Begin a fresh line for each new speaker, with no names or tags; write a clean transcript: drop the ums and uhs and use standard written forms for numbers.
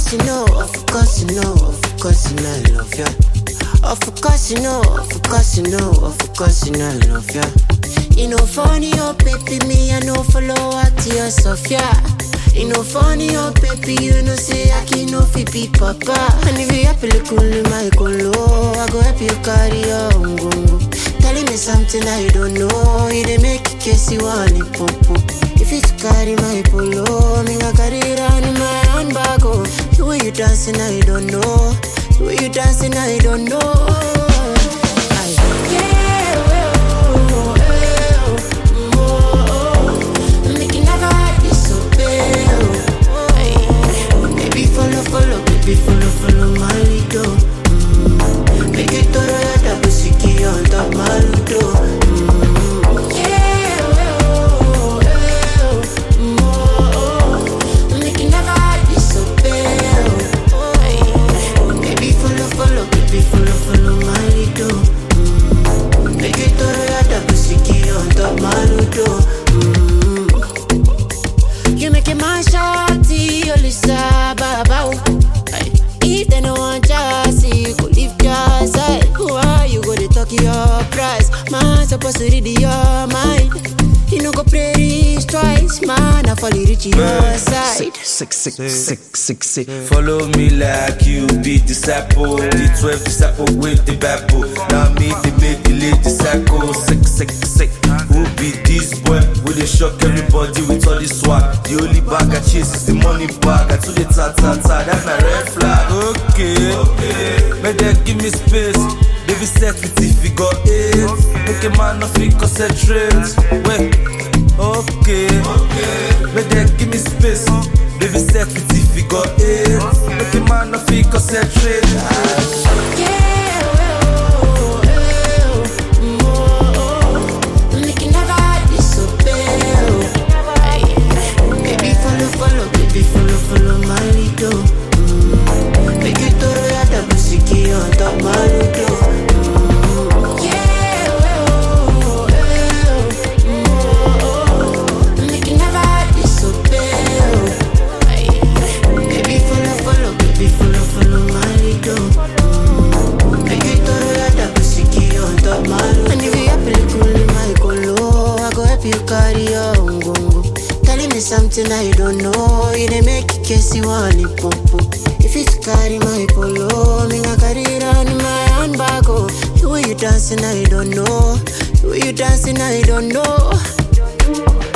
course you know, of course you know, of course you know I love ya. Of course you know, of course you know, of course you know I love ya. You know funny, oh baby, me I know follow at your Sophia. You know funny, oh baby, you know say I can no fi be papa. And if you happy cool my colo, I go help you carry your ungungu. Telling me something I don't know, you dey make it case you want it popo. If you carry my polo, me I carry it on my handbag. Oh, the way you dancing I don't know, the way you dancing I don't know. Follow, baby, follow my lido. Make it to the pussyki on top my lido. Make it never disappear. Baby, follow, baby, follow my lido. Make it to the pussyki on top my lido. You make it my shawty, Olisa Baba. If they no want just see, you could live your side. Who are you go to talk your price? Man, supposed to read your mind. You know go play this twice, man. I fall reach your side.
Sick. Follow me like you be disciple. The 12 disciple with the Bible. Now me they make the late disciple. Sick. Who be this boy? Will they shock everybody with all this swag? The only bag I chase is the money bag. I told the ta. That's my red flag. Okay. May they give me space. Baby set with the figure 8. Make a man of it concentrate. Wait. Okay. May they give me space. Baby set with the figure 8. Make a man of it concentrate.
Follow, baby, follow my lido. Make it to the pussyki on top my lido. Make it never disappear. Baby, follow, baby, follow my lido. Make it to the pussyki on top my lido. And if you happy cool my colo, I go help you carry your ungungu. Telling me something I don't know, you dey make it case you want it popo. If you carry my polo, me I carry it on my handbag. Oh, the way you dancing I don't know, the way you dancing I don't know.